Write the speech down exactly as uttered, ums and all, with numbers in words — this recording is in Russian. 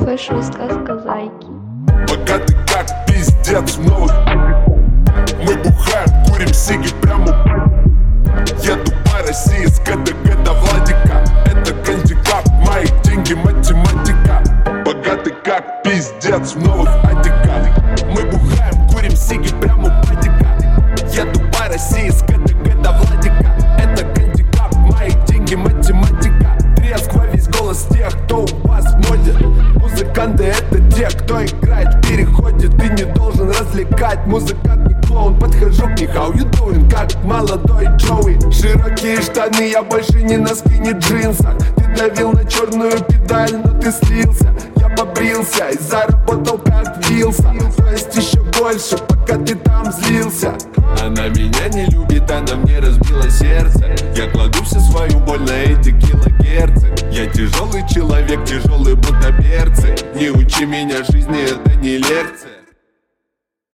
Фэшн сказка зайки. Богатый как пиздец в новых. Мы бухаем, курим сиги прямо. Еду по России с ГДГ до Владика. Это кандидат, мои деньги математика. Богатый как пиздец в новых адиках. Мы бухаем, курим сиги прямо у падика. Еду по России с ГДГ до Владика. Это кандидат, мои деньги математика. Треск во весь голос тех, кто у вас в моде. Музыканты это те, кто играет в переходе. Ты не должен развлекать, музыкант не клоун. Подхожу к них, how you doing, как молодой Джоуи. Широкие штаны, я больше не носки, не джинсах. Ты давил на черную педаль, но ты слился. Я побрился и заработал как вилса. То есть еще больше, пока ты там злился. Она меня не любит, она мне разбила сердце. Я кладу всю свою боль на эти килогерцы. Я тяжелый человек, тяжелый будто берцы. Не учи меня жизни, это не лекция.